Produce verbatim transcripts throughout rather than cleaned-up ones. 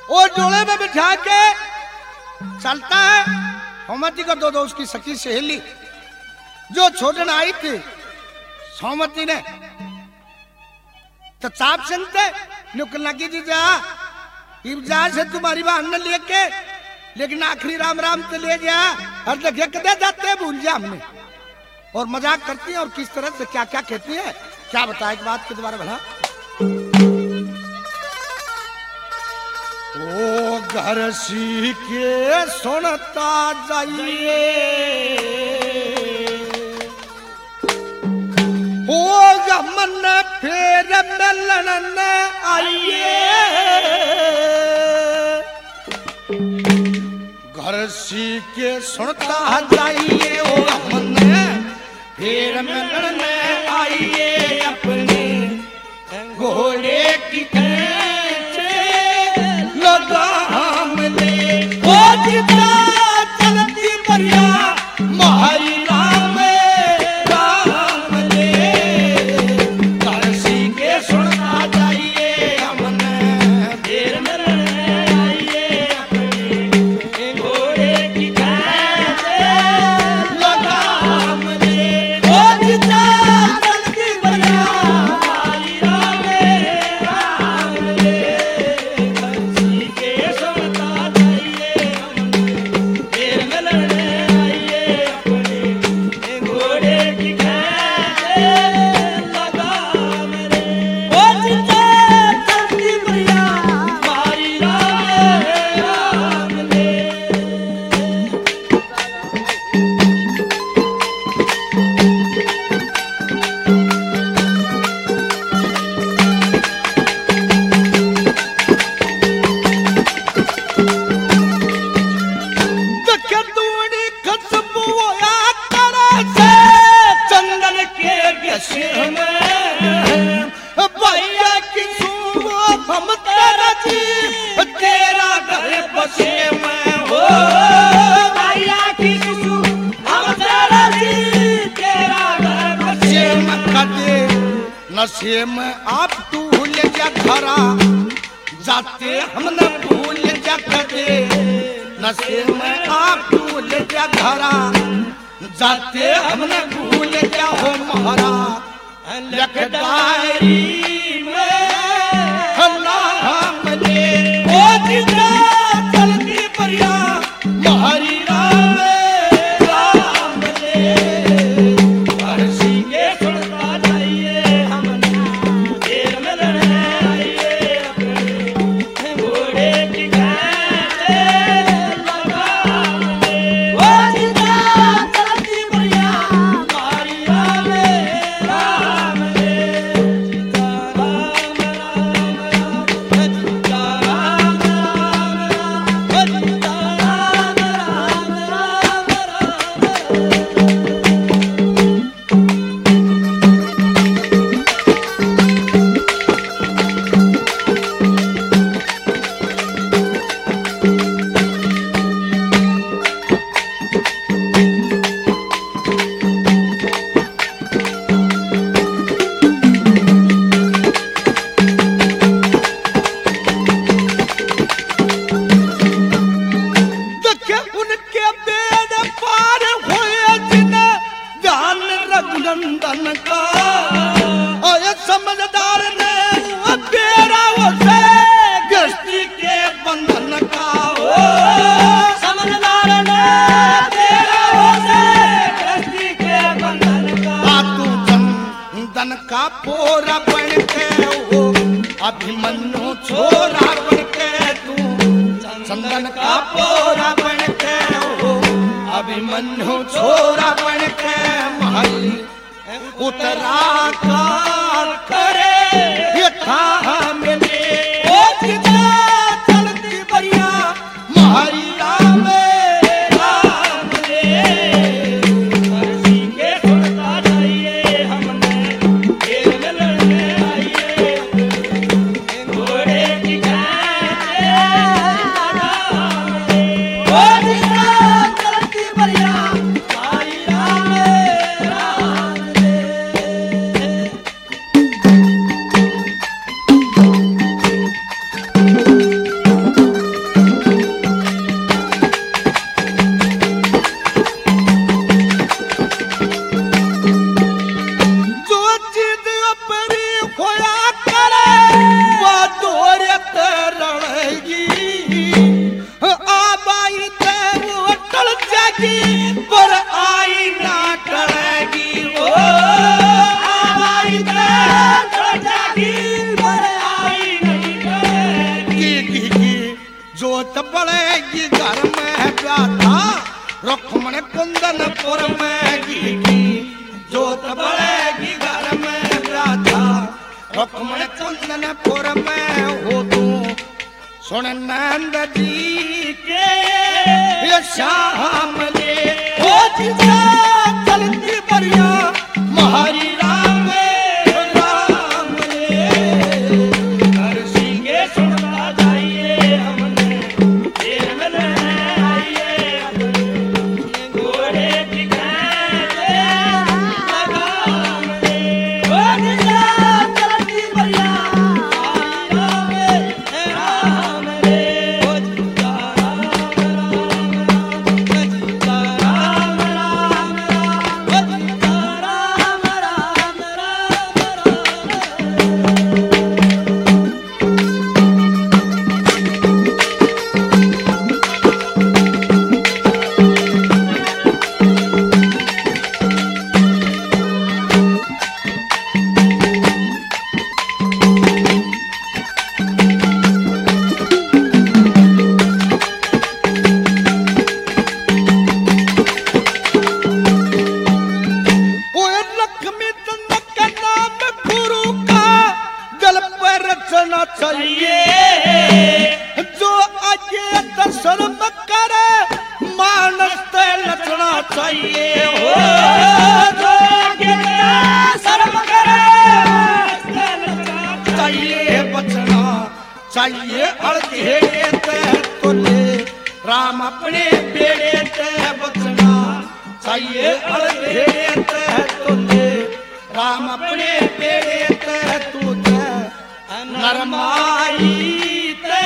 और डोले में बिठा के चलता है। सौमती को दो दो उसकी सखी सहेली जो छोड़ने आई थी सौमती ने तो चाप सुनते नुकल लगी जी जा जा से तुम्हारी बहन ने लेके, लेकिन आखिरी राम राम तो ले जा हर जगह कदे जाते भूल जा हमने। और मजाक करती है और किस तरह से क्या क्या कहती है क्या बताए एक बात के दोबारा भला। ओ घर सी के सुनता जाइए ओ मन फिर मिलन आइए घर सी के सुनता जाइए ओ मन फिर मिलन आइए अपने घोड़े की लगाम ले ओ जितना चलती बढ़िया महारी राम राम ले करसी के सुनता जाइए हमने फिर मिलने आइए अपने घोड़े की लगाम ले ओ जितना चलती बढ़िया महारी राम राम ले करसी के सुनता जाइए हमने फिर मिलने आइए अपने घोड़े की लगाम ले ओ जितना चलती बढ़िया महारी राम राम ले। दखदूनी खसबू होया तारा से चंदन के गसे में भैया की सुबह हम तेरा जी तेरा घर बसे में हो भैया की सुबह हम तेरा जी तेरा घर बसे में कदे नशे में आप भूल जा घरा जाते हमने भूल जा कदे नशे में आप भूल जा घरा जाते हमने भूल जा हो महारा लख डायरी में नाम ले ओ जितना चलती बढ़िया महारी राम राम ले करसी के सुनता जाइए हमने फिर मिलने आइए अपने घोड़े की लगाम ले ओ जितना चलती बढ़िया महारी राम राम ले सीता राम राम राम सीता राम राम राम सीता राम रघुनंदन का आया समझदार ने तेरा उसे गश्ती के बंधन का ओ समझदार ने तेरा उसे गश्ती के बंधन का तू चंदन का पोरा बन के हो अभिमन्यु छोरा बन के तू चंदन का पोरा बन के हो अभिमन्यु छोरा बन के महल उतरा कार करे ये था मिले ओ जितना चलती बढ़िया महारी राम राम ले करसी के सुनता जाइए हमने फिर मिलने आइए अपने घोड़े की लगाम ले ओ जितना चलती बढ़िया महारी राम राम ले। बढ़ेगी पर आई ना टलेगी ओ आई जोत बढ़ेगी घर में प्याथा रुक्मण कुंदनपुर में की जोत बढ़ेगी घर में प्याथा रुक्मण कुंदनपुर में हो तू सुन नंद जी के ये शाम ले हो जिजा चलती बढ़िया महारी राम राम ले हर सिंगे सुनता जाइए हमने तेरे में आइए अपने घोड़े की लगाम ले हो जिजा चलती बढ़िया जो अजे दर्शन करे मानस ते नचना चाहिए हो जो अजे दर्शन करे चाहिए बचना चाहिए अड़धेड़े ते तुले राम अपने बेड़े ते बचना चाहिए अड़धेड़े ते तुले राम अपने बेड़े ते तुझे नरमाई ते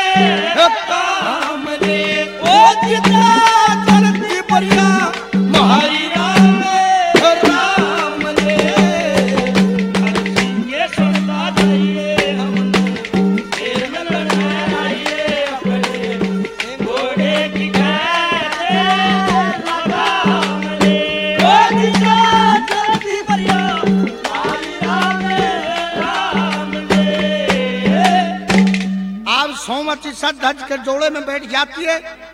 काम ले ओ जिता चलती बढ़िया महारी राम राम ले हर सिंगे सुनता जाइए हमने तेरे में लड़ाइए अपने घोड़े की लगाम ले ओ जिता चलती बढ़िया महारी राम राम ले। आप सोमवती सच धज के जोड़े में बैठ जाती है।